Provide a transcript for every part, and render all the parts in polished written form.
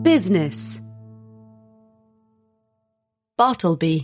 Business. Bartleby.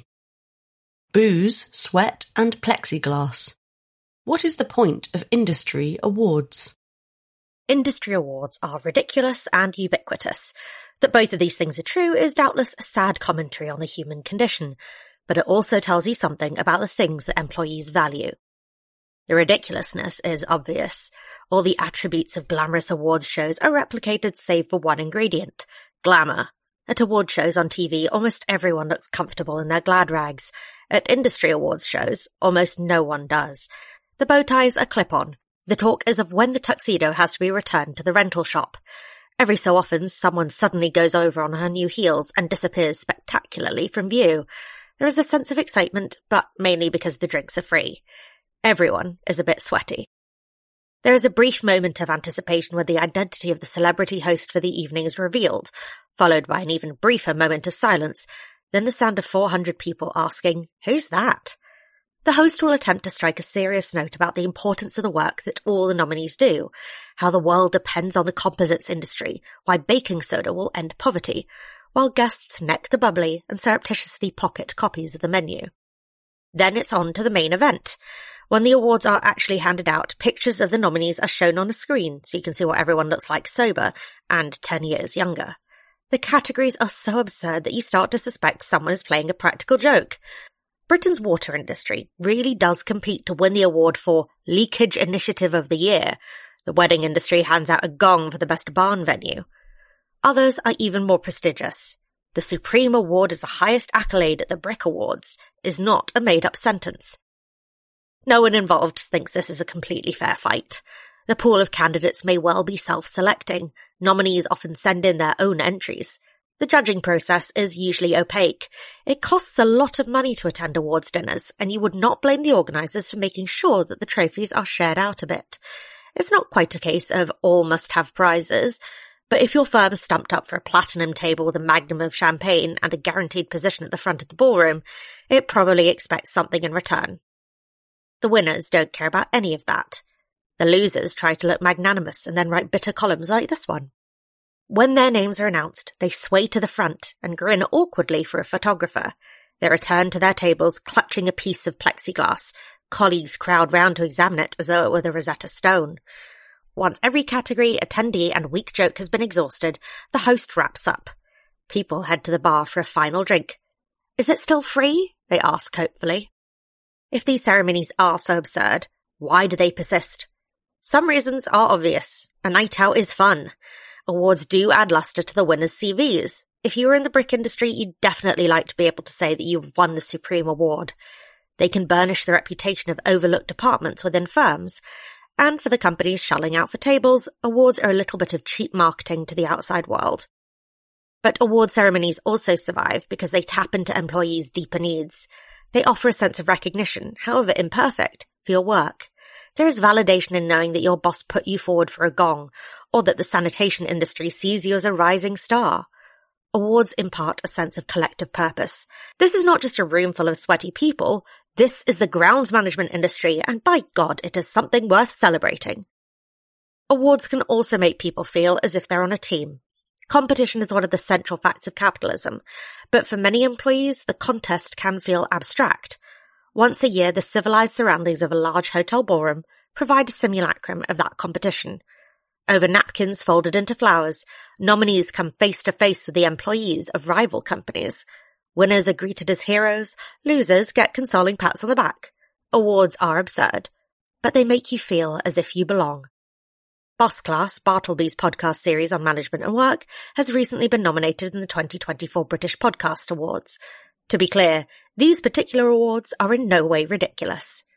Booze, sweat and plexiglass. What is the point of industry awards? Industry awards are ridiculous and ubiquitous. That both of these things are true is doubtless a sad commentary on the human condition, but it also tells you something about the things that employees value. The ridiculousness is obvious. All the attributes of glamorous awards shows are replicated save for one ingredient: glamour. At award shows on TV, almost everyone looks comfortable in their glad rags. At industry awards shows, almost no one does. The bow ties are clip-on. The talk is of when the tuxedo has to be returned to the rental shop. Every so often, someone suddenly goes over on her new heels and disappears spectacularly from view. There is a sense of excitement, but mainly because the drinks are free. Everyone is a bit sweaty. There is a brief moment of anticipation where the identity of the celebrity host for the evening is revealed, followed by an even briefer moment of silence, then the sound of 400 people asking, "Who's that?" The host will attempt to strike a serious note about the importance of the work that all the nominees do, how the world depends on the composites industry, why baking soda will end poverty, while guests neck the bubbly and surreptitiously pocket copies of the menu. Then it's on to the main event. When the awards are actually handed out, pictures of the nominees are shown on a screen so you can see what everyone looks like sober and 10 years younger. The categories are so absurd that you start to suspect someone is playing a practical joke. Britain's water industry really does compete to win the award for Leakage Initiative of the Year. The wedding industry hands out a gong for the best barn venue. Others are even more prestigious. The Supreme Award is the highest accolade at the Brick Awards, is not a made-up sentence. No one involved thinks this is a completely fair fight. The pool of candidates may well be self-selecting. Nominees often send in their own entries. The judging process is usually opaque. It costs a lot of money to attend awards dinners, and you would not blame the organisers for making sure that the trophies are shared out a bit. It's not quite a case of all must have prizes, but if your firm is stumped up for a platinum table with a magnum of champagne and a guaranteed position at the front of the ballroom, it probably expects something in return. The winners don't care about any of that. The losers try to look magnanimous and then write bitter columns like this one. When their names are announced, they sway to the front and grin awkwardly for a photographer. They return to their tables clutching a piece of plexiglass. Colleagues crowd round to examine it as though it were the Rosetta Stone. Once every category, attendee and weak joke has been exhausted, the host wraps up. People head to the bar for a final drink. "Is it still free?" they ask hopefully. If these ceremonies are so absurd, why do they persist? Some reasons are obvious. A night out is fun. Awards do add luster to the winners' CVs. If you were in the brick industry, you'd definitely like to be able to say that you've won the Supreme Award. They can burnish the reputation of overlooked departments within firms. And for the companies shelling out for tables, awards are a little bit of cheap marketing to the outside world. But award ceremonies also survive because they tap into employees' deeper needs. They offer a sense of recognition, however imperfect, for your work. There is validation in knowing that your boss put you forward for a gong, or that the sanitation industry sees you as a rising star. Awards impart a sense of collective purpose. This is not just a room full of sweaty people. This is the grounds management industry, and by God, it is something worth celebrating. Awards can also make people feel as if they're on a team. Competition is one of the central facts of capitalism, but for many employees, the contest can feel abstract. Once a year, the civilized surroundings of a large hotel ballroom provide a simulacrum of that competition. Over napkins folded into flowers, nominees come face to face with the employees of rival companies. Winners are greeted as heroes, losers get consoling pats on the back. Awards are absurd, but they make you feel as if you belong. Boss Class, Bartleby's podcast series on management and work, has recently been nominated in the 2024 British Podcast Awards. To be clear, these particular awards are in no way ridiculous.